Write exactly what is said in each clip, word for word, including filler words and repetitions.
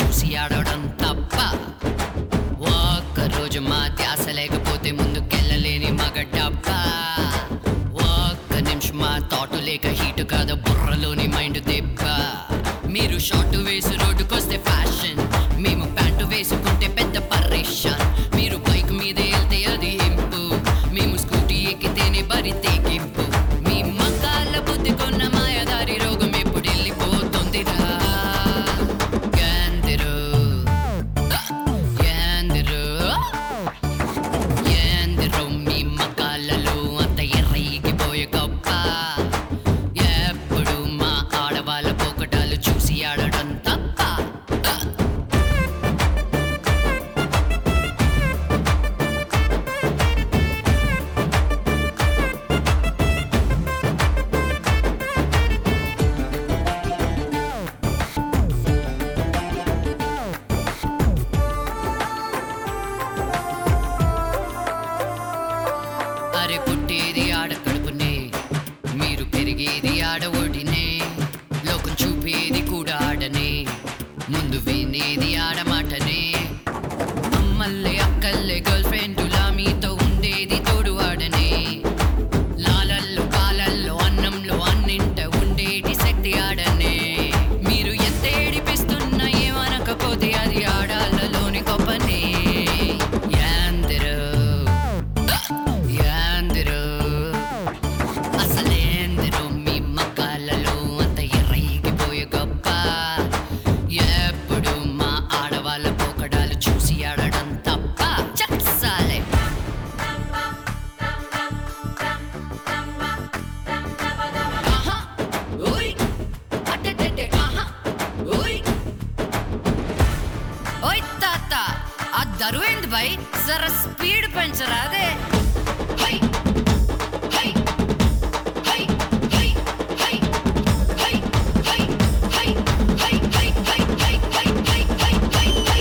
చూసి ఆడడం తప్ప. ఒక్కరోజు మా ధ్యాస లేకపోతే ముందుకెళ్ళలేని మగడబ్బ. ఒక్క నిమిషం మా థాట్ లేక హీటు కాదు బుర్రలోని మైండ్ దెబ్బ. మీరు షార్ట్ వేసి రోడ్డుకొస్తే ఫ్యాషన్, మేము ప్యాంటు వేసుకుంటే పెద్ద పరేషన్. మీరు బైక్ మీద వెళ్తే అది ఇంపు, మేము స్కూటీ ఎక్కితేనే బరి తెగింపు. మీ మకాల బుద్ధి కొన్న మాయదారి రోగం ఎప్పుడు వెళ్ళిపోతుందిరా. యాందిరు యాందిరు యాందిరు మీ మకాలలో అంత ఎర్రగిపోయే గొప్ప. ఎప్పుడు మా ఆడవాళ్ళ పోకటాలు చూసి ఆడడం తప్ప. అరే పుట్టేది ఆడ కడుపునే, మీరు పెరిగేది ఆడ ఒడినే. లోకం చూపేది కూడా ఆడనే, ముందు వినేది ఆడమాటనే. అమ్మల్లే అక్కల్లే గర్ల్ ఫ్రెండులా మీతో ఉండేది తోడు ఆడనే. లాలల్లో పాలల్లో అన్నంలో అన్నింట ఉండేటి శక్తి ఆడనే. మీరు ఎంత ఏడిపిస్తున్నా ఏమనకపోతే అది ఆడాళ్ళలోని గొప్పనే. యాందిరు యాందిరు అసలేందిరు మీ మకాలలో అంత ఎర్రగిపోయే గొప్ప. ఎప్పుడు మా ఆడవాళ్ళ పోకడాలు చూసి ఆడడం తప్ప. చక్సాలే ఆహా ఓయ్ అట్టెట్టెట్టె ఆహా ఓయ్ ఓయ్ తాత ఆ దరువేంది బై జర స్పీడ్ పెంచరాదే. హై హై హై హై హై హై హై హై హై హై హై హై హై హై హై హై.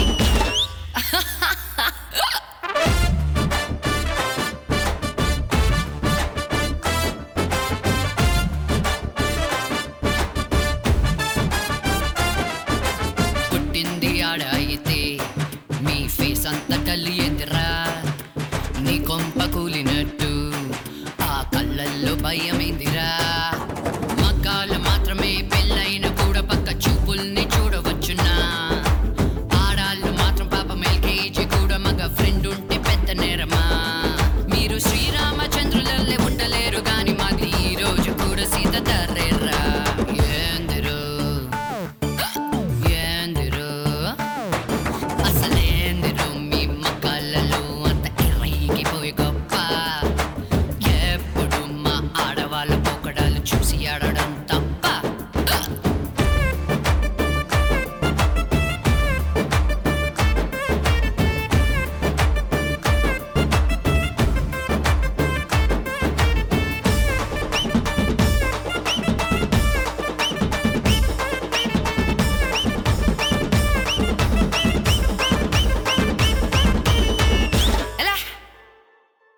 పుట్టింది ఆడ అయితే మీ ఫేస్ అంత కళ్ళు ఎదురా. నీ కొంప కూలినట్టు ఆ కళ్ళల్లో భయమైందిరా. మగ్గాలు మాత్రమే